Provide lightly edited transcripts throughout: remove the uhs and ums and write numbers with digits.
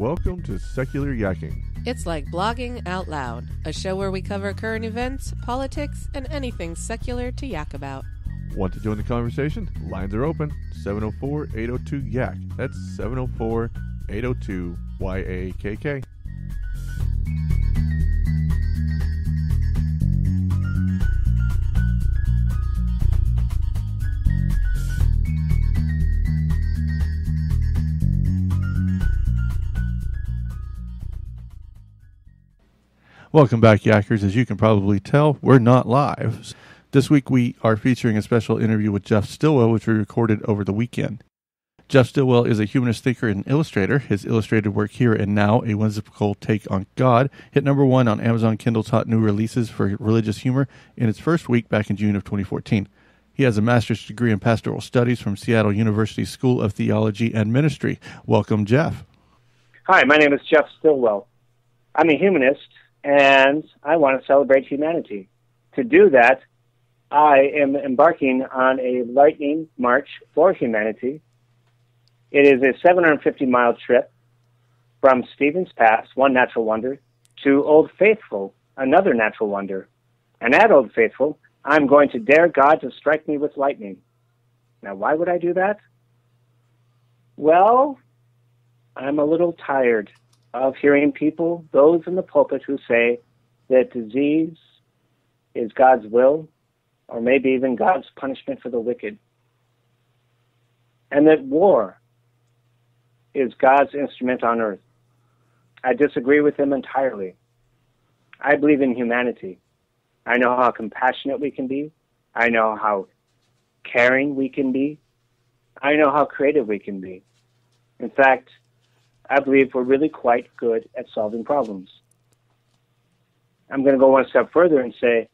Welcome to Secular Yakking. It's like blogging out loud, a show where we cover current events, politics, and anything secular to yak about. Want to join the conversation? Lines are open. 704-802-YAK. That's 704-802-YAKK. Welcome back, Yackers. As you can probably tell, we're not live. This week we are featuring a special interview with Jeff Stillwell, which we recorded over the weekend. Jeff Stillwell is a humanist thinker and illustrator. His illustrated work Here and Now, A Whimsical Take on God, hit number 1 on Amazon Kindle Top New Releases for Religious Humor in its first week back in June of 2014. He has a master's degree in pastoral studies from Seattle University School of Theology and Ministry. Welcome, Jeff. Hi, my name is Jeff Stillwell. I'm a humanist, and I want to celebrate humanity. To do that, I am embarking on a lightning march for humanity. It is a 750-mile trip from Stevens Pass, one natural wonder, to Old Faithful, another natural wonder. And at Old Faithful, I'm going to dare God to strike me with lightning. Now, why would I do that? Well, I'm a little tired of hearing people, those in the pulpit, who say that disease is God's will, or maybe even God's punishment for the wicked, and that war is God's instrument on earth. I disagree with them entirely. I believe in humanity. I know how compassionate we can be. I know how caring we can be. I know how creative we can be. In fact, I believe we're really quite good at solving problems. I'm going to go one step further and say,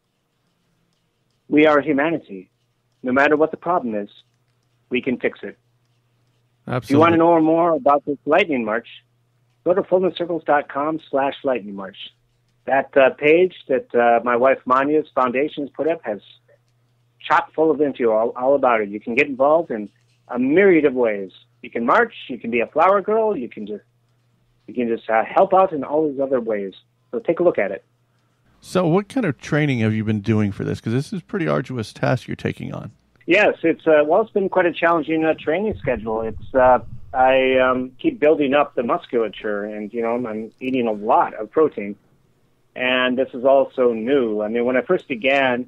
we are humanity. No matter what the problem is, we can fix it. Absolutely. If you want to know more about this lightning march, go to fullnesscircles.com/lightning march. That page that my wife Mania's foundation has put up has chock full of info all about it. You can get involved in a myriad of ways. You can march, you can be a flower girl, you can just help out in all these other ways. So take a look at it. So what kind of training have you been doing for this? Because this is a pretty arduous task you're taking on. Yes, it's been quite a challenging training schedule. I keep building up the musculature, and I'm eating a lot of protein, and this is also new. I mean, when I first began,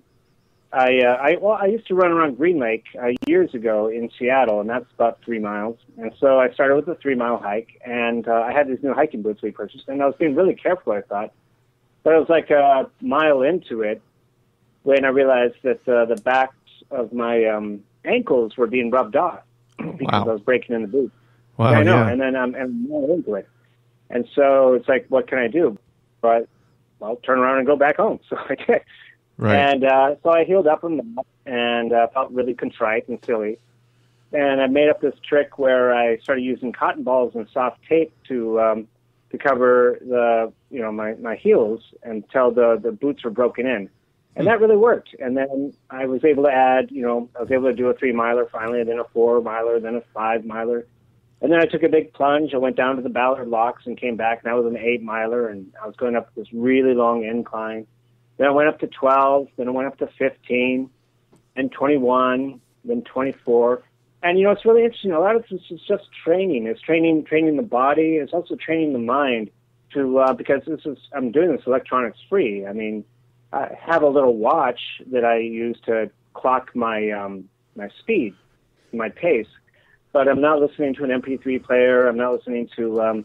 I used to run around Green Lake years ago in Seattle, and that's about 3 miles. And so I started with a 3-mile hike, and I had these new hiking boots we purchased, and I was being really careful, I thought. But it was like a mile into it when I realized that the backs of my ankles were being rubbed off because I was breaking in the boot. Wow, I know, yeah. and then I'm more into it. And so it's like, what can I do? But I'll turn around and go back home. So I did. Right. And so I healed up from that and felt really contrite and silly. And I made up this trick where I started using cotton balls and soft tape to cover my heels until the boots were broken in. And that really worked. And then I was able to add, I was able to do a 3-miler finally, and then a 4-miler, then a 5-miler. And then I took a big plunge. I went down to the Ballard Locks and came back, and that was an 8-miler, and I was going up this really long incline. Then I went up to 12, then I went up to 15, then 21, then 24. And, it's really interesting. A lot of this is just training. It's training the body. It's also training the mind because I'm doing this electronics free. I mean, I have a little watch that I use to clock my my speed, my pace, but I'm not listening to an MP3 player. I'm not listening to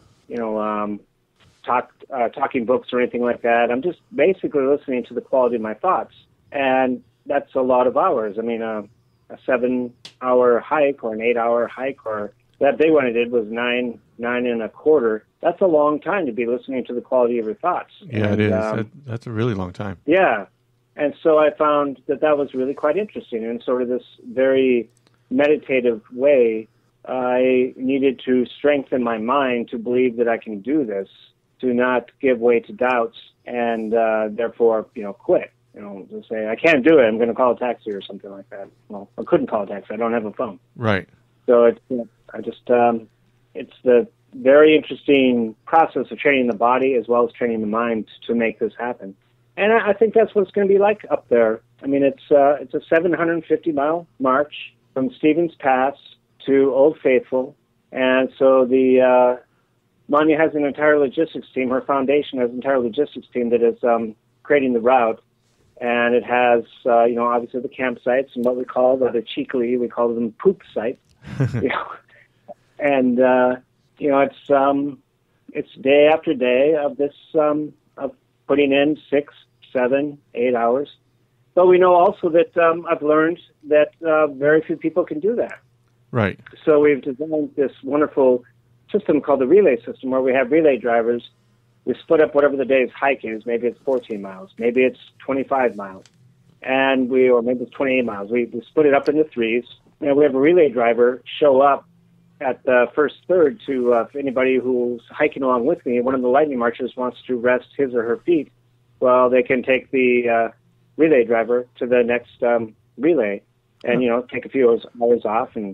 talking books or anything like that. I'm just basically listening to the quality of my thoughts, and that's a lot of hours. I mean, a 7-hour hike or an 8-hour hike, or that big one I did was 9 and a quarter. That's a long time to be listening to the quality of your thoughts. Yeah, it is. That's a really long time. Yeah. And so I found that was really quite interesting. In sort of this very meditative way, I needed to strengthen my mind to believe that I can do this, to not give way to doubts, and therefore, quit. Just say, I can't do it, I'm going to call a taxi or something like that. Well, I couldn't call a taxi. I don't have a phone. Right. So it's the very interesting process of training the body as well as training the mind to make this happen. And I think that's what it's going to be like up there. I mean, it's a 750-mile march from Stevens Pass to Old Faithful. And so the Manya has an entire logistics team. Her foundation has an entire logistics team that is creating the route. And it has, obviously the campsites and what we call, the cheekily, we call them poop sites. And, it's day after day of this, of putting in 6, 7, 8 hours. But we know also that I've learned that very few people can do that. Right. So we've designed this wonderful system called the relay system, where we have relay drivers. We split up whatever the day's hike is. Maybe it's 14 miles. Maybe it's 25 miles. Or maybe it's 28 miles. We split it up into threes. And we have a relay driver show up at the first third to, if anybody who's hiking along with me, one of the lightning marchers wants to rest his or her feet, well, they can take the relay driver to the next relay and, take a few hours off and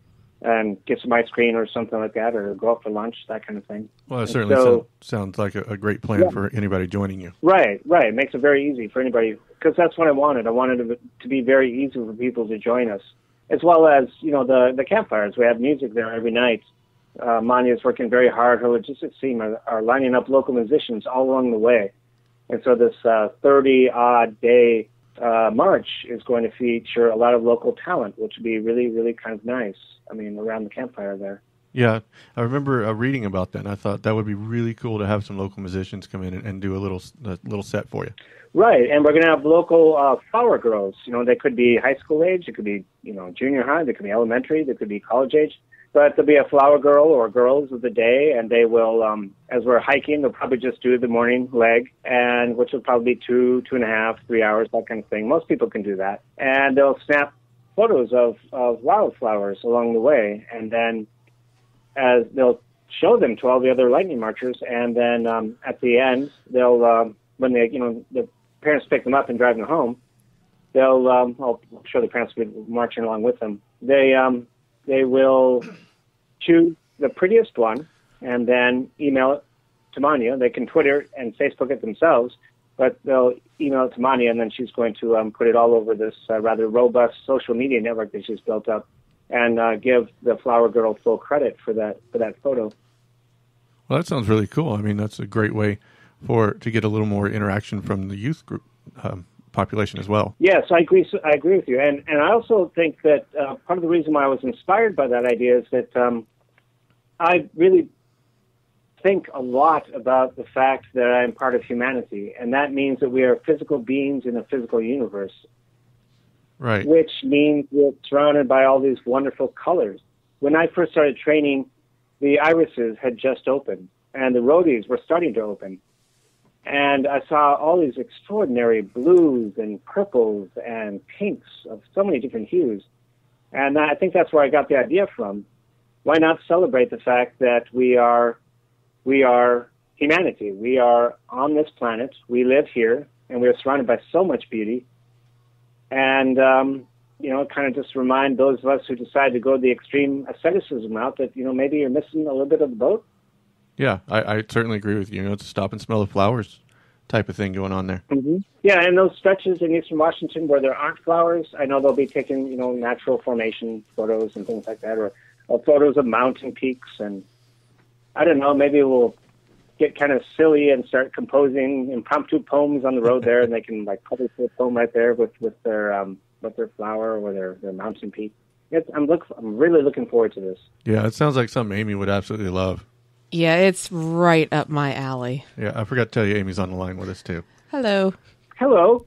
get some ice cream or something like that, or go out for lunch, that kind of thing. Well, it certainly sounds like a great plan for anybody joining you. Right. It makes it very easy for anybody, because that's what I wanted. I wanted it to be very easy for people to join us, as well as, the campfires. We have music there every night. Manya is working very hard. Her logistics team are lining up local musicians all along the way. And so this 30-odd day march is going to feature a lot of local talent, which would be really, really kind of nice. I mean, around the campfire there. Yeah, I remember reading about that, and I thought that would be really cool to have some local musicians come in and do a little set for you. Right, and we're going to have local flower girls. They could be high school age, it could be, junior high, they could be elementary, they could be college age. But there'll be a flower girl or girls of the day, and they will, as we're hiking, they'll probably just do the morning leg, and which will probably be 2.5, 3 hours, that kind of thing. Most people can do that. And they'll snap photos of wildflowers along the way, and then as they'll show them to all the other lightning marchers, and then at the end, they'll, when they, the parents pick them up and drive them home, they'll, I'll show the parents will be marching along with them. They will choose the prettiest one and then email it to Manya. They can Twitter and Facebook it themselves, but they'll email it to Manya, and then she's going to put it all over this rather robust social media network that she's built up, and give the flower girl full credit for that photo. Well, that sounds really cool. I mean, that's a great way to get a little more interaction from the youth group population as well. Yes, I agree with you. And I also think that part of the reason why I was inspired by that idea is that I really think a lot about the fact that I'm part of humanity, and that means that we are physical beings in a physical universe. Right. Which means we're surrounded by all these wonderful colors. When I first started training, the irises had just opened, and the rhodies were starting to open. And I saw all these extraordinary blues and purples and pinks of so many different hues. And I think that's where I got the idea from. Why not celebrate the fact that we are humanity? We are on this planet. We live here, and we are surrounded by so much beauty. And, kind of just remind those of us who decide to go the extreme asceticism route that, maybe you're missing a little bit of the boat. Yeah, I certainly agree with you. It's a stop and smell the flowers type of thing going on there. Mm-hmm. Yeah, and those stretches in eastern Washington where there aren't flowers, I know they'll be taking, natural formation photos and things like that, or photos of mountain peaks. And I don't know, maybe we'll get kind of silly and start composing impromptu poems on the road there, and they can publish their poem right there with their flower or their mountain peak. I'm really looking forward to this. Yeah, it sounds like something Amy would absolutely love. Yeah, it's right up my alley. Yeah, I forgot to tell you Amy's on the line with us, too. Hello. Hello.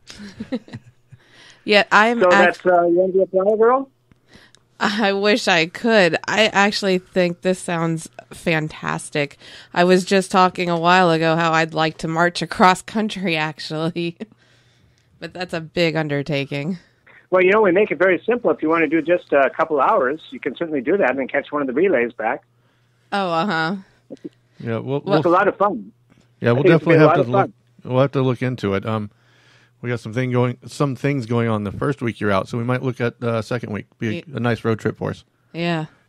Yeah, I'm... So that's, you want to be a flower girl? I wish I could. I actually think this sounds fantastic. I was just talking a while ago how I'd like to march across country, actually. But that's a big undertaking. Well, we make it very simple. If you want to do just a couple hours, you can certainly do that and then catch one of the relays back. Oh, uh-huh. Yeah, it's a lot of fun. Yeah, we'll definitely have to look. We'll have to look into it. We got some things going on the first week you're out, so we might look at the second week. Be a nice road trip for us. Yeah.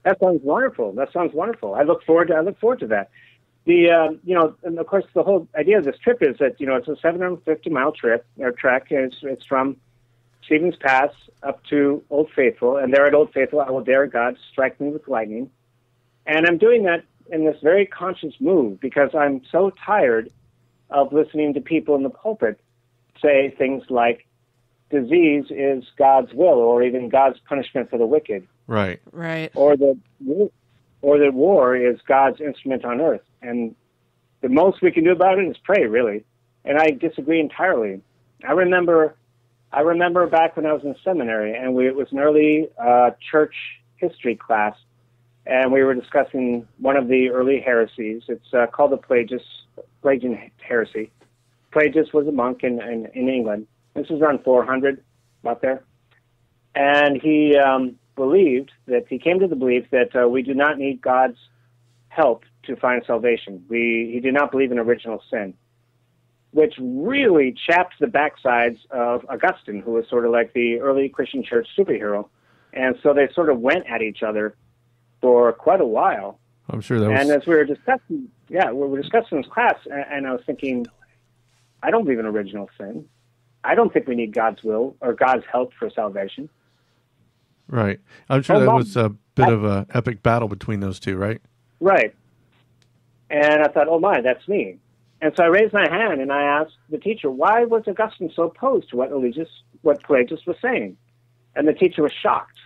That sounds wonderful. That sounds wonderful. I look forward to that. The and of course the whole idea of this trip is that it's a 750-mile trek. It's from Stevens Pass up to Old Faithful, and there at Old Faithful I will dare God strike me with lightning. And I'm doing that in this very conscious move because I'm so tired of listening to people in the pulpit say things like disease is God's will, or even God's punishment for the wicked. Right. Or that war is God's instrument on earth. And the most we can do about it is pray, really. And I disagree entirely. I remember back when I was in seminary, and it was an early church history class, and we were discussing one of the early heresies. It's called the Pelagian heresy. Pelagius was a monk in England. This was around 400, about there. And he he came to the belief that we do not need God's help to find salvation. He did not believe in original sin, which really chapped the backsides of Augustine, who was sort of like the early Christian church superhero. And so they sort of went at each other for quite a while. I'm sure that was... And as we were discussing, we were discussing this class, and I was thinking, I don't believe in original sin. I don't think we need God's will or God's help for salvation. Right. I'm sure that was a bit of an epic battle between those two, right? Right. And I thought, oh my, that's me. And so I raised my hand and I asked the teacher, why was Augustine so opposed to what Pelagius was saying? And the teacher was shocked.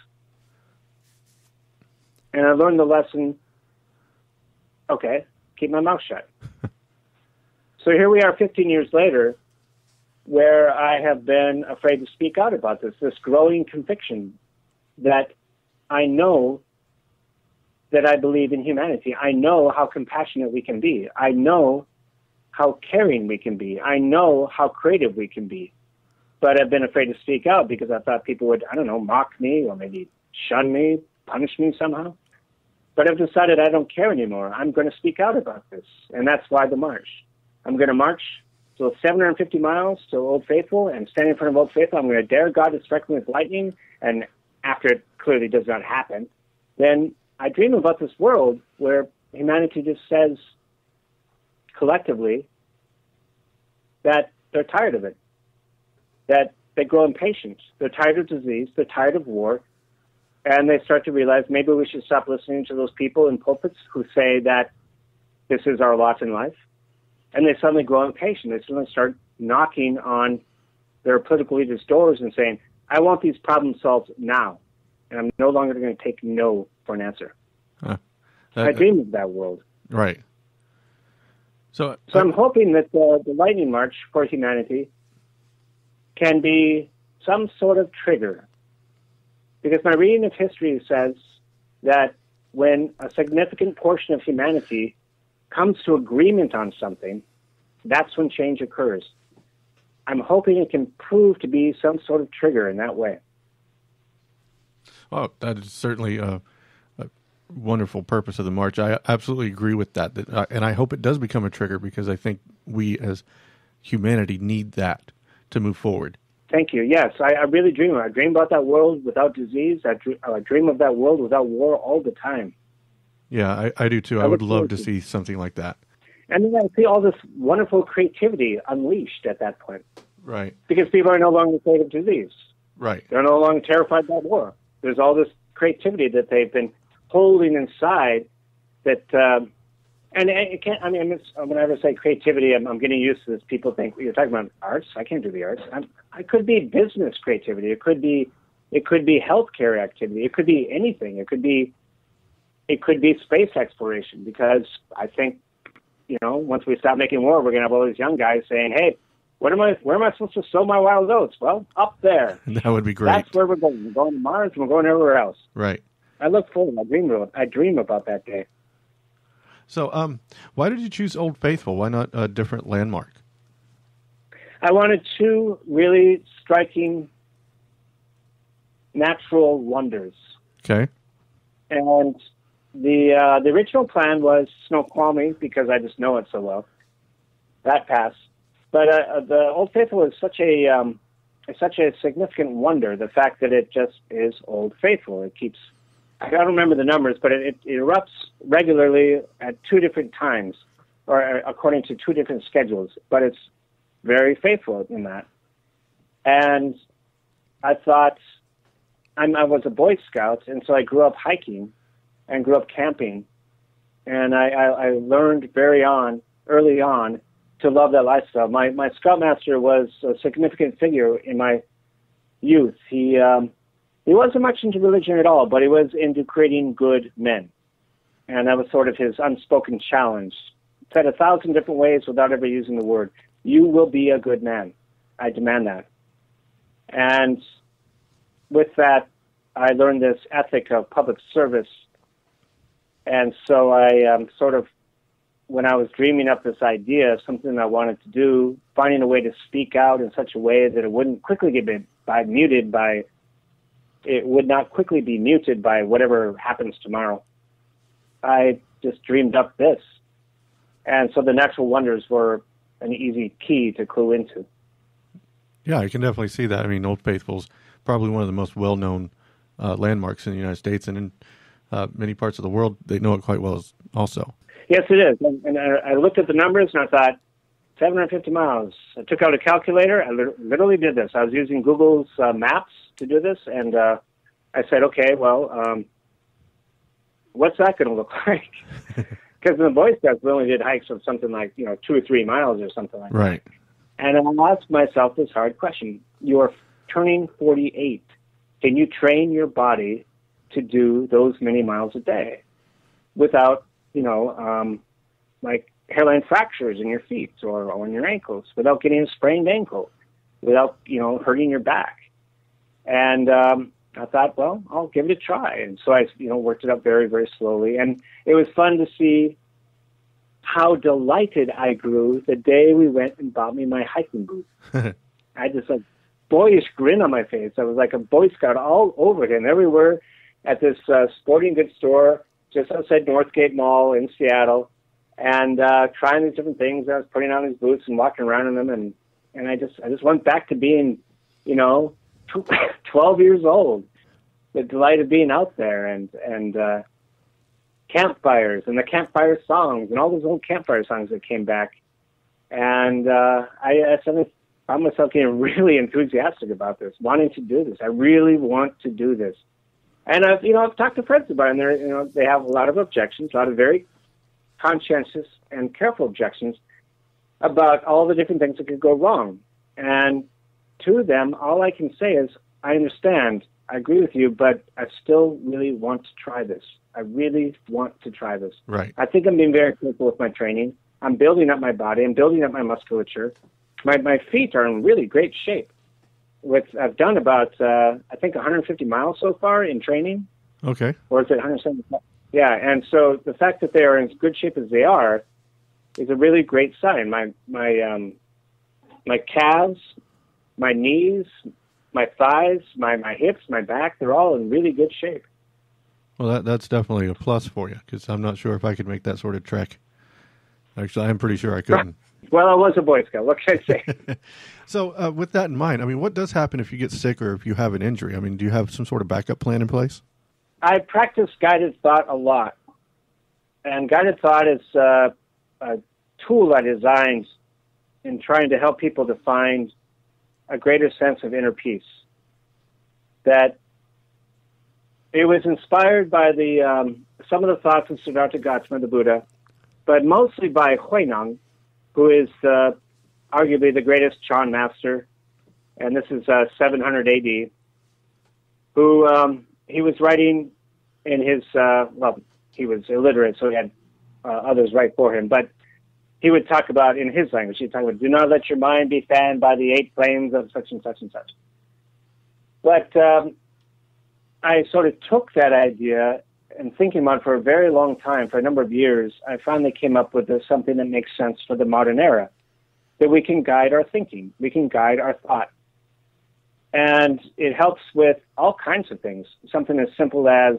And I learned the lesson, okay, keep my mouth shut. So here we are 15 years later, where I have been afraid to speak out about this growing conviction that I know that I believe in humanity. I know how compassionate we can be. I know how caring we can be. I know how creative we can be. But I've been afraid to speak out because I thought people would, mock me or maybe shun me, punish me somehow. But I've decided I don't care anymore. I'm going to speak out about this. And that's why the march. I'm going to march so 750 miles to Old Faithful, and standing in front of Old Faithful, I'm going to dare God to strike me with lightning. And after it clearly does not happen, then I dream about this world where humanity just says collectively that they're tired of it, that they grow impatient. They're tired of disease. They're tired of war. And they start to realize maybe we should stop listening to those people in pulpits who say that this is our lot in life. And they suddenly grow impatient. They suddenly start knocking on their political leaders' doors and saying, I want these problems solved now. And I'm no longer going to take no for an answer. I dream of that world. Right. So I'm hoping that the Lightning March for humanity can be some sort of trigger. Because my reading of history says that when a significant portion of humanity comes to agreement on something, that's when change occurs. I'm hoping it can prove to be some sort of trigger in that way. Oh, that is certainly a wonderful purpose of the march. I absolutely agree with that. And I hope it does become a trigger because I think we as humanity need that to move forward. Thank you. Yes, I really dream. I dream about that world without disease. I dream of that world without war all the time. Yeah, I do too. I would love to see something like that. And then I see all this wonderful creativity unleashed at that point. Right. Because people are no longer afraid of disease. Right. They're no longer terrified by war. There's all this creativity that they've been holding inside that, and it can't, whenever I say creativity, I'm getting used to this. People think, you're talking about arts? I can't do the arts. I could be business creativity. It could be healthcare activity. It could be anything. It could be space exploration, because I think, once we stop making war, we're going to have all these young guys saying, hey, where am I supposed to sow my wild oats? Well, up there. That would be great. That's where we're going. We're going to Mars, and we're going everywhere else. Right. I look forward. I dream about that day. So, why did you choose Old Faithful? Why not a different landmark? I wanted two really striking natural wonders. Okay. And the original plan was Snoqualmie, because I just know it so well. That passed. But the Old Faithful is such a significant wonder. The fact that it just is Old Faithful, it keeps I don't remember the numbers, but it erupts regularly at two different times, or according to two different schedules. But it's very faithful in that. And I thought, I was a Boy Scout, and so I grew up hiking and grew up camping. And I learned early on, to love that lifestyle. My Scoutmaster was a significant figure in my youth. He wasn't much into religion at all, but he was into creating good men. And that was sort of his unspoken challenge. Said 1,000 different ways without ever using the word. You will be a good man. I demand that. And with that, I learned this ethic of public service. And so I when I was dreaming up this idea of something I wanted to do, finding a way to speak out in such a way that it wouldn't quickly it would not quickly be muted by whatever happens tomorrow. I just dreamed up this. And so the natural wonders were an easy key to clue into. Yeah, I can definitely see that. I mean, Old Faithful's probably one of the most well-known landmarks in the United States, and in many parts of the world, they know it quite well also. Yes, it is. And I looked at the numbers, and I thought, 750 miles. I took out a calculator. I literally did this. I was using Google's Maps to do this, and I said, okay, well, what's that going to look like? Because in the Boy Scouts, we only did hikes of something like, 2 or 3 miles or something like that. Right. And I asked myself this hard question. You're turning 48. Can you train your body to do those many miles a day without, like hairline fractures in your feet or on your ankles, without getting a sprained ankle, without, hurting your back? And I thought, well, I'll give it a try. And so I, worked it up very, very slowly. And it was fun to see how delighted I grew the day we went and bought me my hiking boots. I had this boyish grin on my face. I was like a Boy Scout all over him, everywhere at this sporting goods store just outside Northgate Mall in Seattle, and trying these different things. I was putting on these boots and walking around in them, and I just went back to being, 12 years old. The delight of being out there and campfires and the campfire songs and all those old campfire songs that came back. And I suddenly found myself getting really enthusiastic about this, wanting to do this. I really want to do this. And I've talked to friends about it, and they have a lot of objections, a lot of very conscientious and careful objections about all the different things that could go wrong. And to them, all I can say is, I understand, I agree with you, but I still really want to try this. I really want to try this. Right. I think I'm being very careful with my training. I'm building up my body. I'm building up my musculature. My feet are in really great shape. I've done about, I think, 150 miles so far in training. Okay. Or is it 175? Yeah, and so the fact that they are in as good shape as they are is a really great sign. My calves, my knees, my thighs, my hips, my back, they're all in really good shape. Well, that's definitely a plus for you, because I'm not sure if I could make that sort of trek. Actually, I'm pretty sure I couldn't. Well, I was a Boy Scout. What can I say? So with that in mind, I mean, what does happen if you get sick or if you have an injury? I mean, do you have some sort of backup plan in place? I practice guided thought a lot. And guided thought is a tool I designed in trying to help people to find a greater sense of inner peace. That it was inspired by some of the thoughts of Siddhartha Gautama, the Buddha, but mostly by Huineng, who is arguably the greatest Chan master, and this is 700 AD, who he was writing in his, he was illiterate, so he had others write for him, but he would talk about, in his language, he'd talk about, do not let your mind be fanned by the 8 flames of such and such and such. But I sort of took that idea and thinking about it for a very long time, for a number of years, I finally came up with something that makes sense for the modern era, that we can guide our thinking, we can guide our thought. And it helps with all kinds of things, something as simple as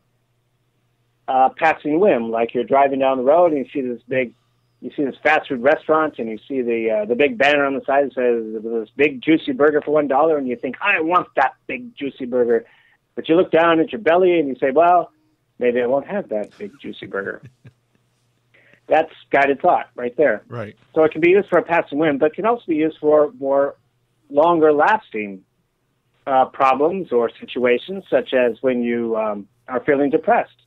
passing whim, like you're driving down the road and you see this fast food restaurant and you see the big banner on the side that says this big juicy burger for $1, and you think, I want that big juicy burger. But you look down at your belly and you say, well, maybe I won't have that big juicy burger. That's guided thought right there. Right. So it can be used for a passing whim, but can also be used for more longer lasting problems or situations, such as when you are feeling depressed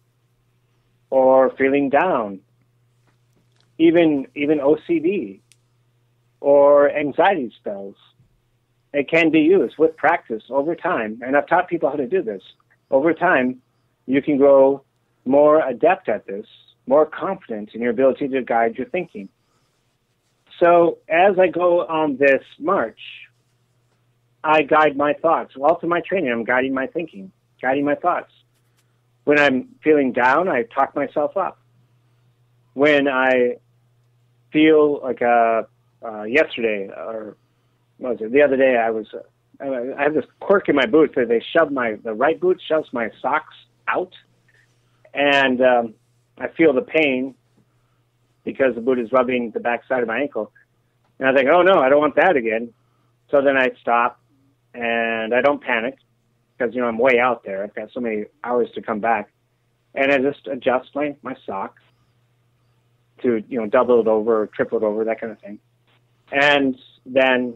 or feeling down, even OCD or anxiety spells. It can be used with practice over time, and I've taught people how to do this. Over time, you can grow more adept at this, more confident in your ability to guide your thinking. So as I go on this march, I guide my thoughts. Well, through my training, I'm guiding my thinking, guiding my thoughts. When I'm feeling down, I talk myself up. When I feel like yesterday, or what was it? The other day, I have this quirk in my boot that the right boot shoves my socks out, and I feel the pain because the boot is rubbing the backside of my ankle. And I think, oh no, I don't want that again. So then I stop, and I don't panic because, I'm way out there. I've got so many hours to come back. And I just adjust my socks to, double it over or triple it over, that kind of thing. And then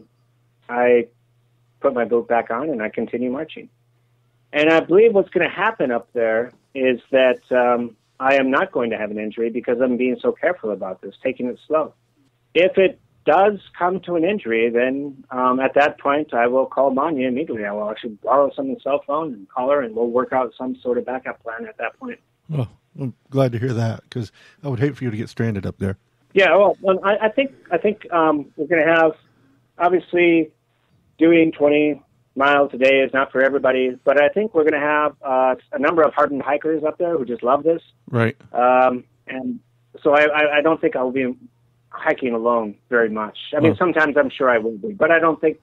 I put my boot back on and I continue marching. And I believe what's going to happen up there is that I am not going to have an injury because I'm being so careful about this, taking it slow. If it does come to an injury, then at that point I will call Manya immediately. I will actually borrow someone's cell phone and call her, and we'll work out some sort of backup plan at that point. Well, I'm glad to hear that, because I would hate for you to get stranded up there. Yeah, well, I think we're going to have, obviously, doing 20 miles a day is not for everybody, but I think we're going to have a number of hardened hikers up there who just love this. Right. And so I don't think I'll be hiking alone very much. I mean, sometimes I'm sure I will be, but I don't think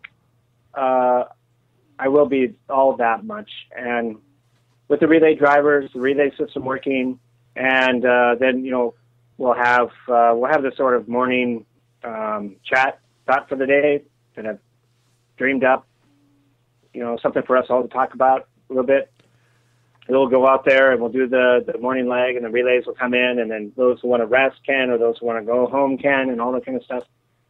I will be all that much. And with the relay drivers, the relay system working, and then we'll have this sort of morning chat thought for the day that I've dreamed up. Something for us all to talk about a little bit. We'll go out there and we'll do the morning leg, and the relays will come in, and then those who want to rest can, or those who want to go home can, and all that kind of stuff.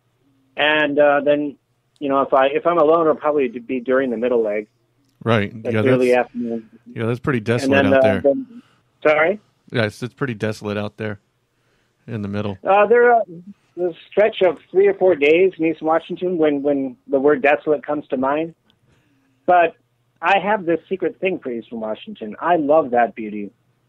And then, if I'm alone, it'll probably be during the middle leg. Right. Early afternoon. Yeah, that's pretty desolate out there. Sorry? Yeah, it's pretty desolate out there in the middle. There's a stretch of 3 or 4 days in East Washington when the word desolate comes to mind. But I have this secret thing for Eastern Washington. I love that beauty.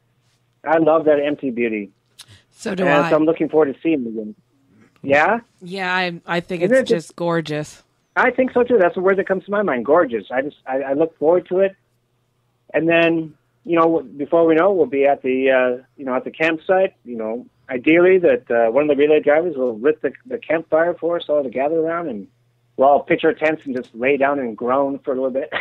I love that empty beauty. So do I. So I'm looking forward to seeing it again. Yeah? Yeah, I think it's just gorgeous. I think so too. That's the word that comes to my mind. Gorgeous. I look forward to it. And then, before we know, we'll be at the at the campsite. Ideally that one of the relay drivers will lit the campfire for us all to gather around, and we'll all pitch our tents and just lay down and groan for a little bit.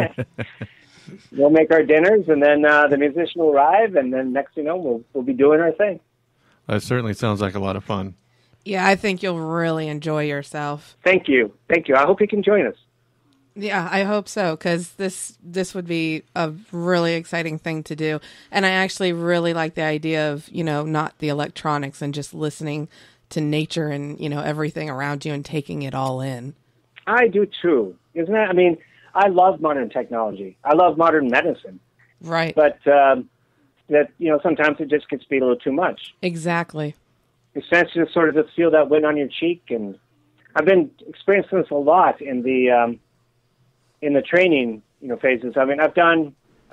We'll make our dinners, and then the musician will arrive, and then next thing you know, we'll be doing our thing. That certainly sounds like a lot of fun. Yeah, I think you'll really enjoy yourself. Thank you. I hope you can join us. Yeah, I hope so, because this would be a really exciting thing to do. And I actually really like the idea of, not the electronics and just listening to nature and, everything around you and taking it all in. I do too. Isn't that? I mean, I love modern technology. I love modern medicine. Right. But sometimes it just gets to be a little too much. Exactly. It's nice to sort of just feel that wind on your cheek, and I've been experiencing this a lot in the training, phases. I mean, I've been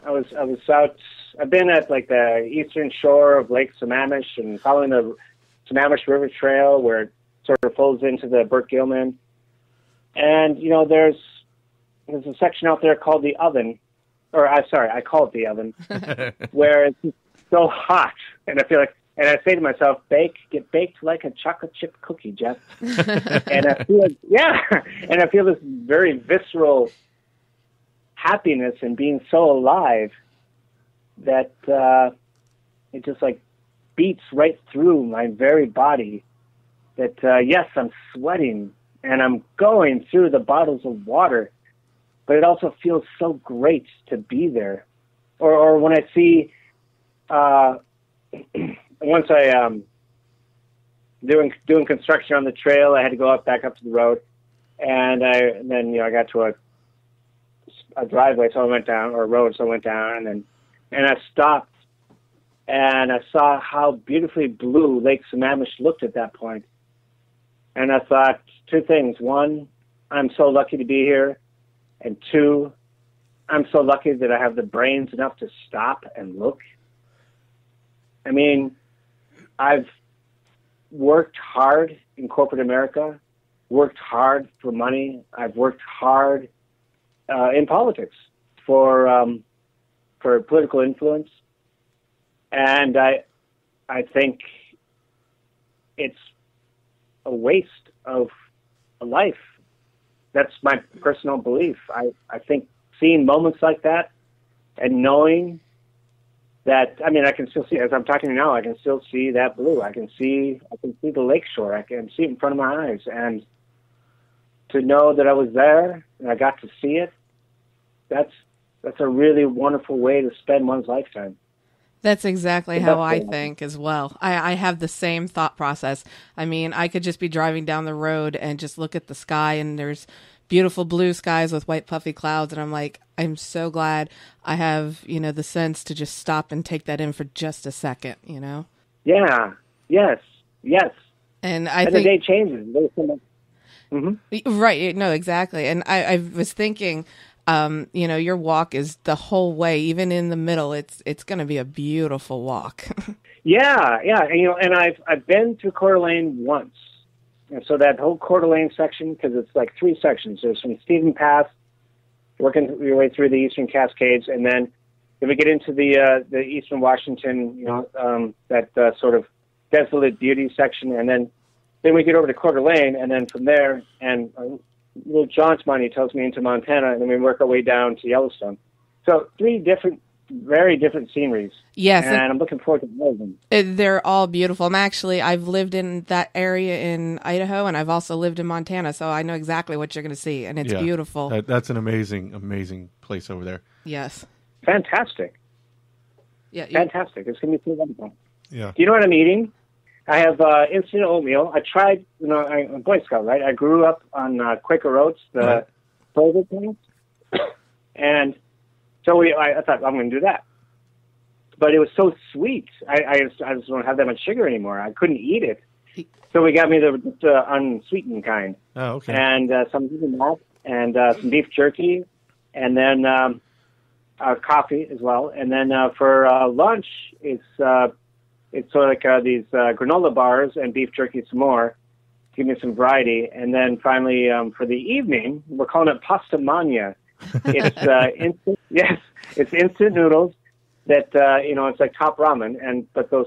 at like the eastern shore of Lake Sammamish and following the Sammamish River Trail where it sort of flows into the Burke Gilman. And, there's a section out there called the Oven, I call it the Oven, where it's so hot. And I say to myself, get baked like a chocolate chip cookie, Jeff. And I feel this very visceral happiness and being so alive that it just like beats right through my very body. That yes, I'm sweating and I'm going through the bottles of water, but it also feels so great to be there. Or when I see once I doing construction on the trail, I had to go back up to the road, and then I got to a driveway, so I went down, or a road, so I went down, and I stopped, and I saw how beautifully blue Lake Sammamish looked at that point. And I thought two things. One, I'm so lucky to be here. And two, I'm so lucky that I have the brains enough to stop and look. I mean, I've worked hard in corporate America, worked hard for money. I've worked hard in politics for political influence. And I think it's a waste of a life. That's my personal belief. I think seeing moments like that and knowing that, I mean, I can still see, as I'm talking now, I can still see that blue. I can see the lakeshore. I can see it in front of my eyes. And to know that I was there and I got to see it, that's a really wonderful way to spend one's lifetime. That's exactly how I think as well. I have the same thought process. I mean, I could just be driving down the road and just look at the sky, and there's beautiful blue skies with white puffy clouds. And I'm like, I'm so glad I have, the sense to just stop and take that in for just a second, Yeah. Yes. And the day changes. Mm-hmm. Right. No, exactly. And I was thinking, your walk is the whole way, even in the middle. It's going to be a beautiful walk. Yeah. And I've been through Coeur d'Alene once, and so that whole Coeur d'Alene section, because it's like three sections. There's from Stephen Pass, working your way through the Eastern Cascades, and then we get into the Eastern Washington, that sort of desolate beauty section, and then we get over to Coeur d'Alene, and then from there, and little jaunt money tells me into Montana, and then we work our way down to Yellowstone. So very different sceneries. Yes. And I'm looking forward to more of them. They're all beautiful. I've lived in that area in Idaho, and I've also lived in Montana, so I know exactly what you're going to see, and it's beautiful. That's an amazing place over there. Yes. Fantastic. Yeah. Fantastic. It's going to be so wonderful. Yeah. Do you know what I'm eating? I have instant oatmeal. I tried, I'm a Boy Scout, right? I grew up on Quaker Oats, the flavor things. And so I thought, I'm going to do that. But it was so sweet. I just don't have that much sugar anymore. I couldn't eat it. So we got me the unsweetened kind. Oh, okay. And some that, and some beef jerky, and then coffee as well. And then for lunch, it's sort of like these granola bars and beef jerky some more. Give me some variety. And then finally, for the evening, we're calling it pasta magna. It's instant. Yes, it's instant noodles that it's like top ramen. But those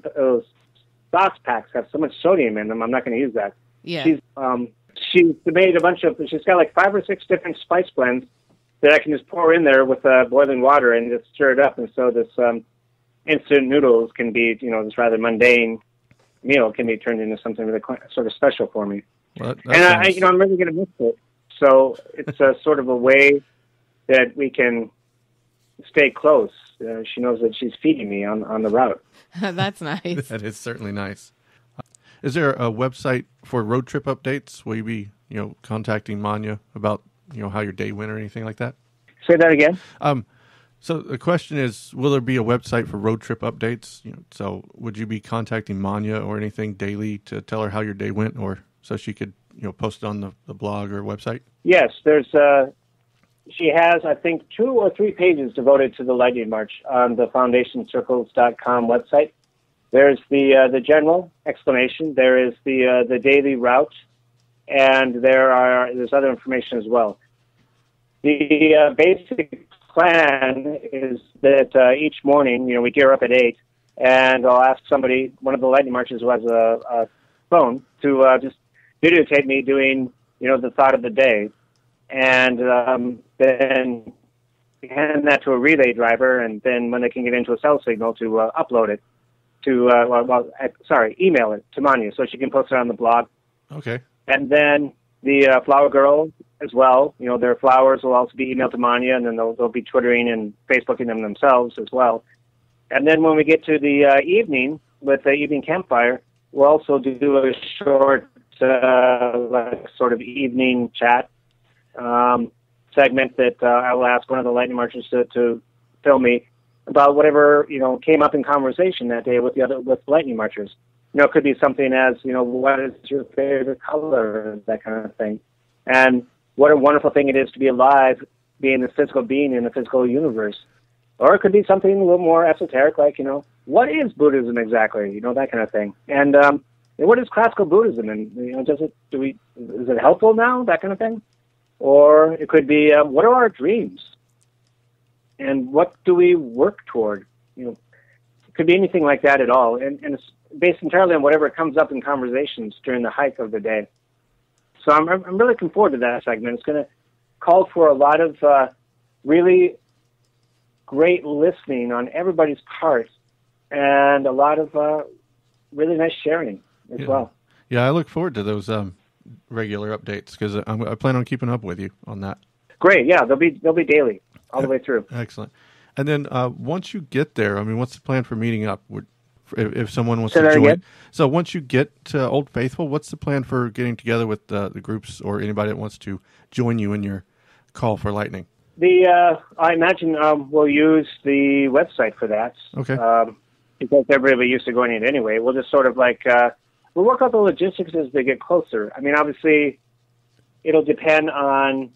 sauce packs have so much sodium in them. I'm not going to use that. Yeah. She's made a bunch of. She's got like 5 or 6 different spice blends that I can just pour in there with boiling water and just stir it up. And so this instant noodles can be, this rather mundane meal can be turned into something really quite, sort of special for me. Well, and I'm really going to miss it. So it's a sort of a way that we can stay close. She knows that she's feeding me on the route. That's nice. That is certainly nice. Is there a website for road trip updates? Will you be, contacting Manya about, how your day went or anything like that? Say that again. So the question is, will there be a website for road trip updates? So would you be contacting Manya or anything daily to tell her how your day went, or so she could, post it on the blog or website? Yes, there's. She has, I think, 2 or 3 pages devoted to the Lightning March on the FoundationCircles.com website. There's the general explanation. There is the daily route, and there's other information as well. The basic plan is that each morning, we gear up at 8, and I'll ask somebody, one of the Lightning Marchers who has a phone, to just videotape me doing, the thought of the day, and then hand that to a relay driver, and then when they can get into a cell signal, to upload it to, email it to Manya so she can post it on the blog. Okay. And then the Flower Girl as well. Their flowers will also be emailed to Manya, and then they'll be Twittering and Facebooking them themselves as well. And then when we get to the evening, with the evening campfire, we'll also do a short like sort of evening chat segment that I will ask one of the Lightning Marchers to film me about whatever, came up in conversation that day with Lightning Marchers. It could be something as, what is your favorite color, that kind of thing. And what a wonderful thing it is to be alive, being a physical being in a physical universe. Or it could be something a little more esoteric, like, what is Buddhism exactly? That kind of thing. And what is classical Buddhism? And, is it helpful now? That kind of thing. Or it could be, what are our dreams? And what do we work toward? It could be anything like that at all. And it's based entirely on whatever comes up in conversations during the hike of the day. So I'm really looking forward to that segment. It's going to call for a lot of really great listening on everybody's part and a lot of really nice sharing as well. Yeah, I look forward to those regular updates because I plan on keeping up with you on that. Great, yeah, they'll be daily all the way through. Excellent. And then once you get there, what's the plan for meeting up? If someone wants to join. Again? So once you get to Old Faithful, what's the plan for getting together with the groups or anybody that wants to join you in your call for Lightning? I imagine we'll use the website for that. Okay. Because everybody used to going in anyway. We'll just sort of we'll work out the logistics as they get closer. Obviously, it'll depend on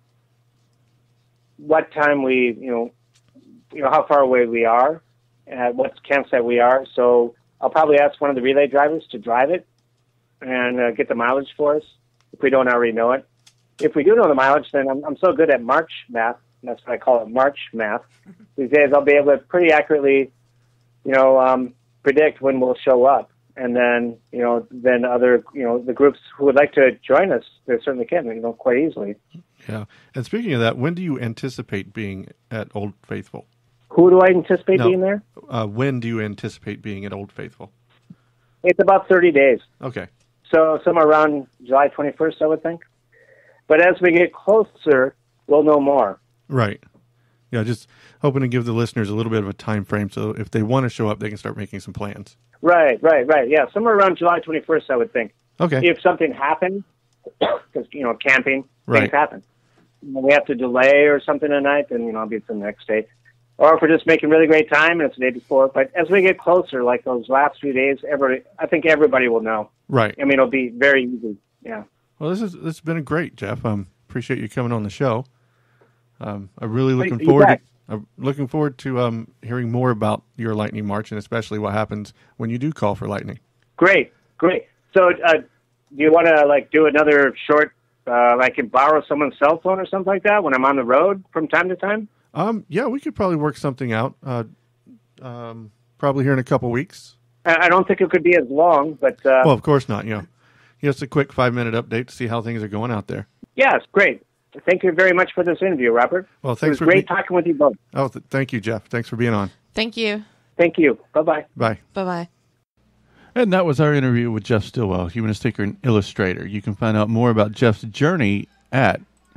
what time we, how far away we are, at what campsite we are. So I'll probably ask one of the relay drivers to drive it and get the mileage for us if we don't already know it. If we do know the mileage, then I'm so good at March math. That's what I call it, March math. These days I'll be able to pretty accurately, predict when we'll show up. And then, then other, the groups who would like to join us, they certainly can, quite easily. Yeah. And speaking of that, when do you anticipate being at Old Faithful? Who do I anticipate being there? When do you anticipate being at Old Faithful? It's about 30 days. Okay. So somewhere around July 21st, I would think. But as we get closer, we'll know more. Right. Yeah, just hoping to give the listeners a little bit of a time frame so if they want to show up, they can start making some plans. Right. Yeah, somewhere around July 21st, I would think. Okay. If something happens, because, camping, right. Things happen. We have to delay or something a night, then, I'll be the next day. Or if we're just making really great time and it's the day before. But as we get closer, like those last few days, I think everybody will know. Right. It'll be very easy. Yeah. Well, this has been great, Jeff. Appreciate you coming on the show. I'm really looking forward to hearing more about your Lightning March and especially what happens when you do call for Lightning. Great. So, do you want to do another short, borrow someone's cell phone or something like that when I'm on the road from time to time? Yeah, we could probably work something out. Probably here in a couple weeks. I don't think it could be as long, but well, of course not. Just a quick 5-minute update to see how things are going out there. Yes, great. Thank you very much for this interview, Robert. Well, thanks. It was great talking with you both. Oh, thank you, Jeff. Thanks for being on. Thank you. Thank you. Bye-bye. Bye. Bye-bye. And that was our interview with Jeff Stillwell, humanist thinker and illustrator. You can find out more about Jeff's journey at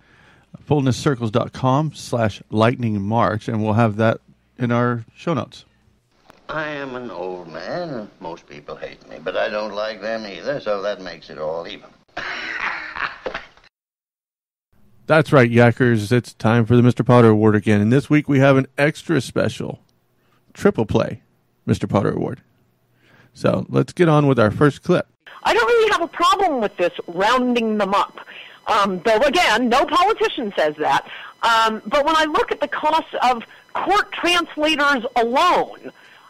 fullnesscircles.com/lightning march, and we'll have that in our show notes. I am an old man, and most people hate me, but I don't like them either, so that makes it all even. That's right, Yackers. It's time for the Mr. Potter Award again. And this week we have an extra special triple play Mr. Potter Award. So let's get on with our first clip. I don't really have a problem with this rounding them up. Though, again, no politician says that. But when I look at the cost of court translators alone,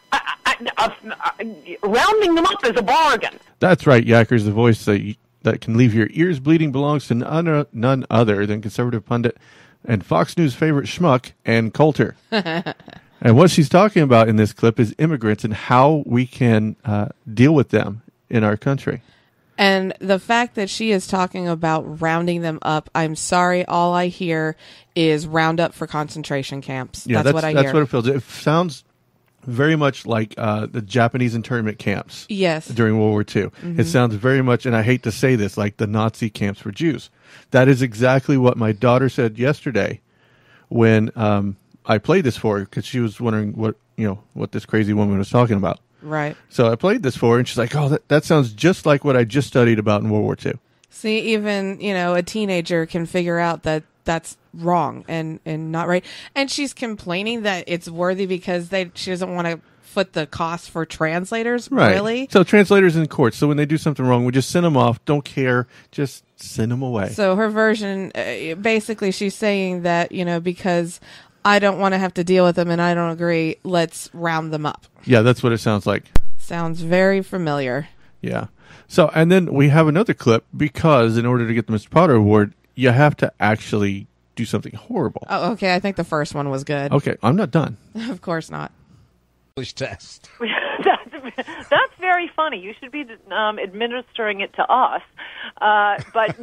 rounding them up is a bargain. That's right, Yackers. The voice that can leave your ears bleeding belongs to none other than conservative pundit and Fox News favorite schmuck, Ann Coulter. And what she's talking about in this clip is immigrants and how we can deal with them in our country. And the fact that she is talking about rounding them up, I'm sorry, all I hear is round up for concentration camps. Yeah, that's what I hear. That's what it feels. It sounds very much like the Japanese internment camps. Yes. During World War II. Mm-hmm. It sounds very much, and I hate to say this, like the Nazi camps for Jews. That is exactly what my daughter said yesterday when I played this for her because she was wondering what this crazy woman was talking about. Right. So I played this for her, and she's like, "Oh, that sounds just like what I just studied about in World War II." See, even, a teenager can figure out that that's wrong and not right. And she's complaining that it's worthy because she doesn't want to foot the cost for translators. Right. Really? So translators in court. So when they do something wrong, we just send them off. Don't care. Just send them away. So her version, basically she's saying that, because I don't want to have to deal with them and I don't agree, let's round them up. Yeah, that's what it sounds like. Sounds very familiar. Yeah. So, and then we have another clip because in order to get the Mr. Potter Award, you have to actually do something horrible. Oh, okay. I think the first one was good. Okay, I'm not done. Of course not. English test. That's very funny. You should be administering it to us. But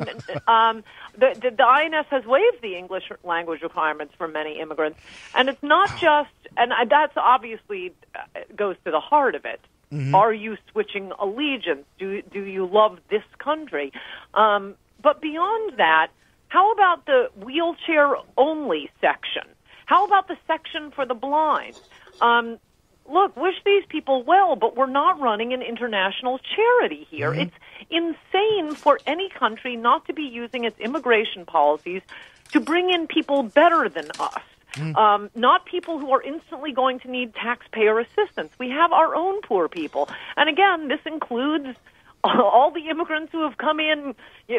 the INS has waived the English language requirements for many immigrants. And it's not just, and that's obviously goes to the heart of it. Mm-hmm. Are you switching allegiance? Do you love this country? But beyond that, how about the wheelchair-only section? How about the section for the blind? Look, wish these people well, but we're not running an international charity here. Mm-hmm. It's insane for any country not to be using its immigration policies to bring in people better than us. Not people who are instantly going to need taxpayer assistance. We have our own poor people. And again, this includes all the immigrants who have come in,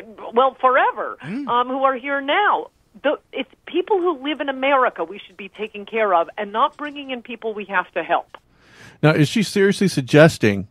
forever, who are here now. It's people who live in America we should be taking care of and not bringing in people we have to help. Now, is she seriously suggesting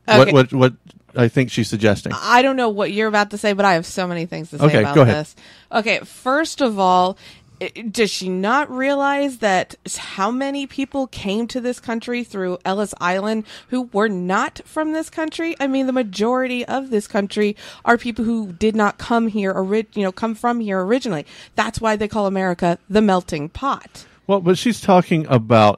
what I think she's suggesting? I don't know what you're about to say, but I have so many things to say about go ahead. this. Okay, first of all, does she not realize that how many people came to this country through Ellis Island who were not from this country? I mean, the majority of this country are people who did not come here, come from here originally. That's why they call America the melting pot. Well, but she's talking about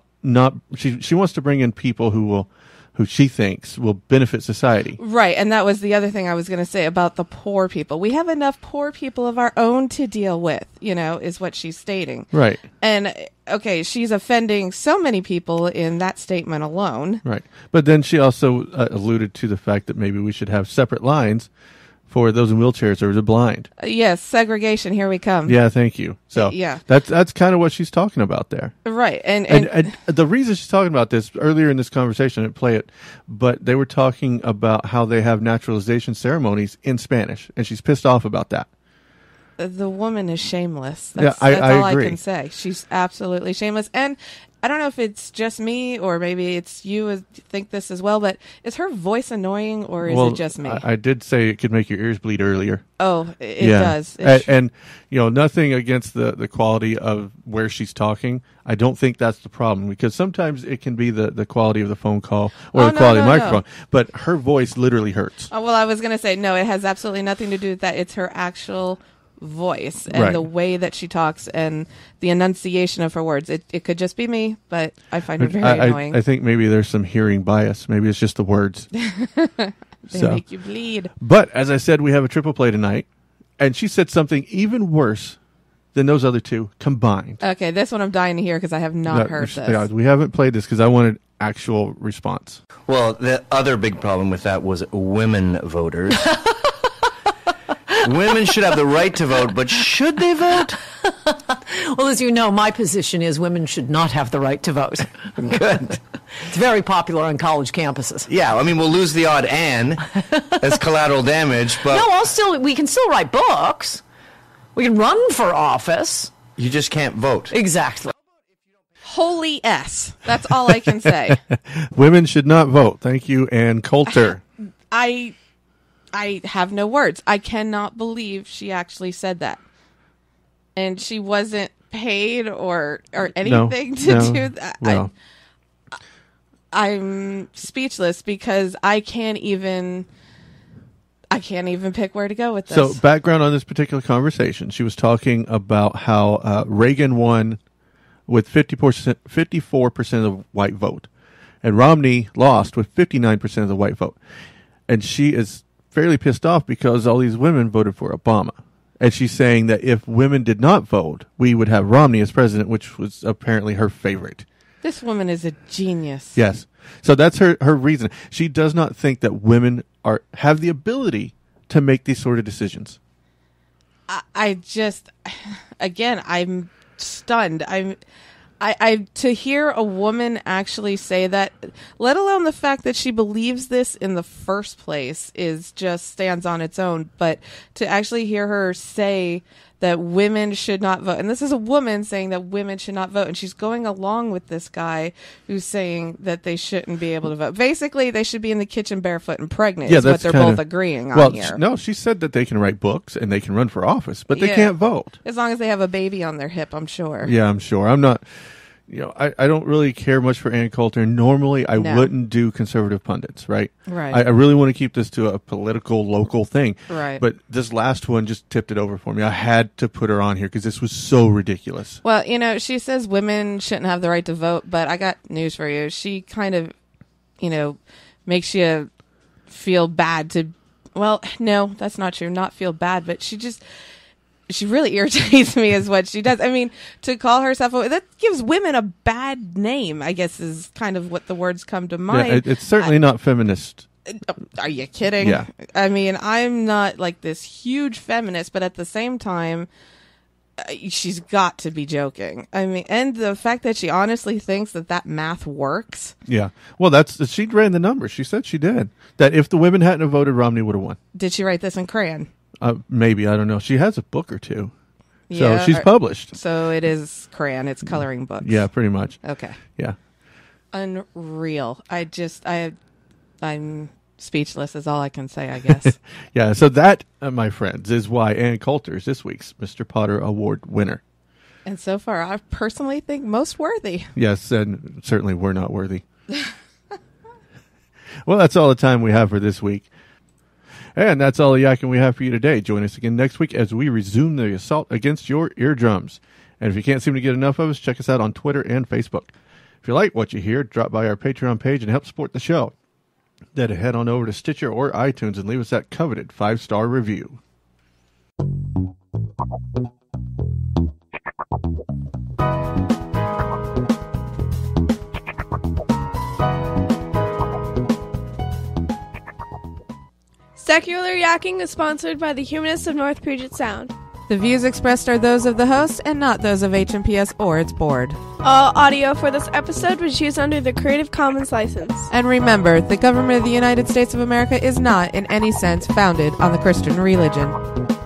she wants to bring in people who she thinks will benefit society. Right, and that was the other thing I was going to say about the poor people. We have enough poor people of our own to deal with, is what she's stating. Right. And, okay, she's offending so many people in that statement alone. Right. But then she also alluded to the fact that maybe we should have separate lines for those in wheelchairs or the blind. Yes, segregation, here we come. Yeah, thank you. So yeah. That's kind of what she's talking about there. Right. And the reason she's talking about this, earlier in this conversation, I didn't play it, but they were talking about how they have naturalization ceremonies in Spanish, and she's pissed off about that. The woman is shameless. That's I all agree. I can say. She's absolutely shameless. And I don't know if it's just me or maybe it's you think this as well, but is her voice annoying or is it just me? I did say it could make your ears bleed earlier. Oh, it does. And nothing against the quality of where she's talking. I don't think that's the problem because sometimes it can be the quality of the phone call or the quality of the microphone. No. But her voice literally hurts. Oh, well, I was going to say, no, it has absolutely nothing to do with that. It's her actual voice and the way that she talks and the enunciation of her words. It could just be me, but I find it very annoying. I think maybe there's some hearing bias. Maybe it's just the words. They make you bleed. But as I said, we have a triple play tonight, and she said something even worse than those other two combined. Okay, this one I'm dying to hear because I have not heard this. Yeah, we haven't played this because I wanted actual response. Well, the other big problem with that was women voters. Women should have the right to vote, but should they vote? Well, as you know, my position is women should not have the right to vote. Good. It's very popular on college campuses. Yeah, I mean, we'll lose the odd Ann as collateral damage, but... No, we can still write books. We can run for office. You just can't vote. Exactly. Holy S. That's all I can say. Women should not vote. Thank you, Ann Coulter. I have no words. I cannot believe she actually said that. And she wasn't paid or anything to do that. No. I'm speechless because I can't even pick where to go with this. So background on this particular conversation, she was talking about how Reagan won with 54% of the white vote, and Romney lost with 59% of the white vote. And she is fairly pissed off because all these women voted for Obama. And she's saying that if women did not vote, we would have Romney as president, which was apparently her favorite. This woman is a genius. Yes. So that's her reason. She does not think that women have the ability to make these sort of decisions. I just, again, I'm stunned. I to hear a woman actually say that, let alone the fact that she believes this in the first place, is just stands on its own. But to actually hear her say that women should not vote, and this is a woman saying that women should not vote, and she's going along with this guy who's saying that they shouldn't be able to vote. Basically, they should be in the kitchen barefoot and pregnant. Yeah, is what they're both agreeing on here. No, she said that they can write books and they can run for office, but they can't vote. As long as they have a baby on their hip, I'm sure. Yeah, I'm sure. I'm not. I don't really care much for Ann Coulter. Normally, I wouldn't do conservative pundits, right? Right. I really want to keep this to a political, local thing. Right. But this last one just tipped it over for me. I had to put her on here because this was so ridiculous. Well, she says women shouldn't have the right to vote, but I got news for you. She kind of, makes you feel bad to, well, no, that's not true. Not feel bad, but she really irritates me is what she does. I mean, to call herself, that gives women a bad name, I guess, is kind of what the words come to mind. Yeah, it's certainly not feminist. Are you kidding? Yeah. I mean, I'm not like this huge feminist, but at the same time, she's got to be joking. I mean, and the fact that she honestly thinks that math works. Yeah. Well, she ran the numbers. She said she did. That if the women hadn't voted, Romney would have won. Did she write this in crayon? Maybe, I don't know. She has a book or two. So she's published. So it is crayon. It's coloring books. Yeah, pretty much. Okay. Yeah. Unreal. I'm speechless is all I can say, I guess. Yeah, so that, my friends, is why Ann Coulter is this week's Mr. Potter Award winner. And so far, I personally think most worthy. Yes, and certainly we're not worthy. Well, that's all the time we have for this week. And that's all the yakking we have for you today. Join us again next week as we resume the assault against your eardrums. And if you can't seem to get enough of us, check us out on Twitter and Facebook. If you like what you hear, drop by our Patreon page and help support the show. Then head on over to Stitcher or iTunes and leave us that coveted 5-star review. Secular Yakking is sponsored by the Humanists of North Puget Sound. The views expressed are those of the host and not those of HMPS or its board. All audio for this episode was used under the Creative Commons license. And remember, the government of the United States of America is not, in any sense, founded on the Christian religion.